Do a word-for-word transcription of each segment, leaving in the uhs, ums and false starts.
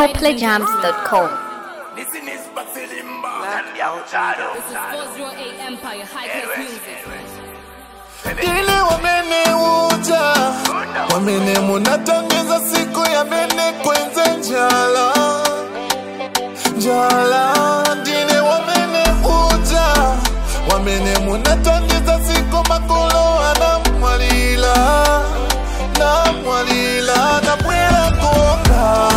coplay jams dot com. Listen is Basilimba and the Outside. This is four oh eight Empire, high class music. Ile wamene uja wamene munatangeza siku ya mene kwenze njala njala. Dile wamene uja wamene munatangeza siku makolo anamwalila namwalila na mwela kuonga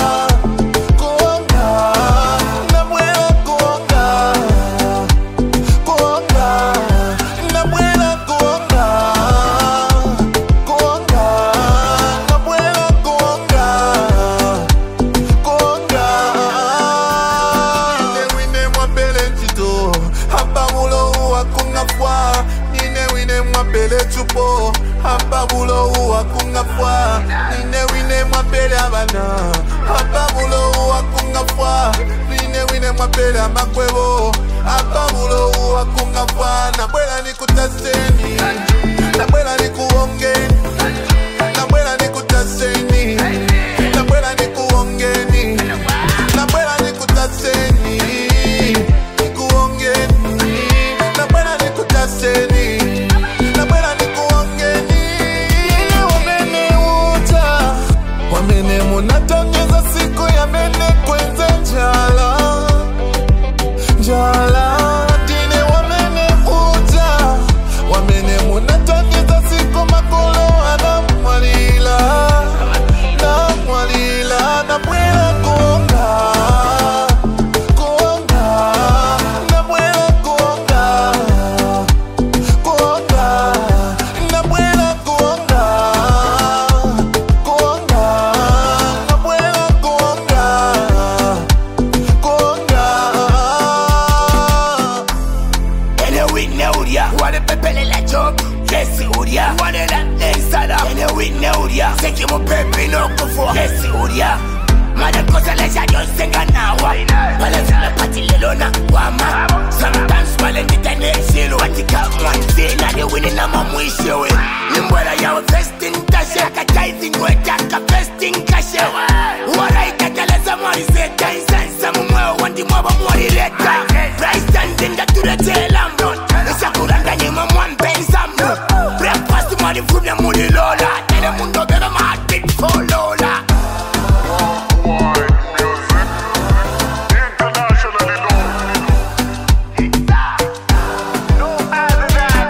hapa bulo uwa kungafwa nine wine mwapele abana hapa bulo uwa kungafwa nine wine mwapele amakwebo hapa bulo uwa kungafwa nabwela nikutaseni nabwela nikuongeni nabwela nikutaseni nabwela nikuongeni nabwela nikutaseni nikuongeni nabwela nikutaseni wamene munatangeza siku ya mene kwenze njala njala. Dine wamene uja wamene munatangeza siku makolo anamwalila namwalila na mwela kuonga kuonga na mwela kuonga kuonga na mwela kuonga Seki mo pepe no kufo Yesi uria Mada kosa leja jonsenga nawa Pala zina pati lelona wama Sometimes pala nitane silu Watika mwanzi na de wini na mamwishewe Nimbwela yawe festing tashe Akataithi ngweta ka festing kashe Wara itakaleza mwari zeta Insansa mumweo wandi mwaba mwari leta Price standing da turete lambo Nishakuranga nyima mwambe nzambo Breakfast mwari vune muli lola Tele mundo bebe matik for lola Worldwide music, internationally known. No other than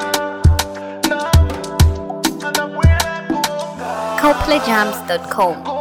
coplay jams dot com.